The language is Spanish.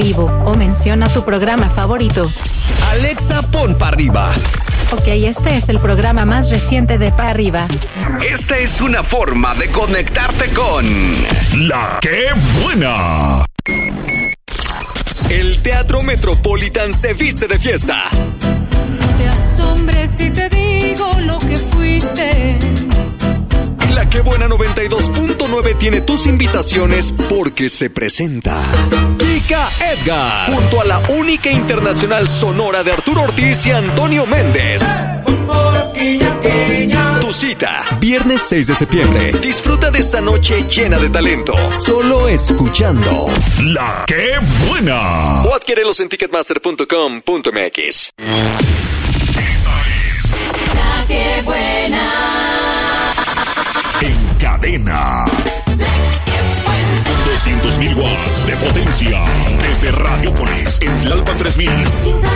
vivo o menciona tu programa favorito. Alexa, pon Pa' Arriba. Ok, este es el programa más reciente de Pa' Arriba. Esta es una forma de conectarte con La ¡Qué Buena! El Teatro Metropolitan se viste de fiesta. No te asombres si te digo lo que fuiste. La Qué Buena 92.9 tiene tus invitaciones porque se presenta Kika Edgar junto a la única internacional sonora de Arturo Ortiz y Antonio Méndez. Tu cita, viernes 6 de septiembre. Disfruta de esta noche llena de talento, solo escuchando La ¡Qué Buena! O adquiérelos en ticketmaster.com.mx. La que buena. En cadena. 200.000 watts de potencia. Desde Radiopolis, en Tlalpan 3000.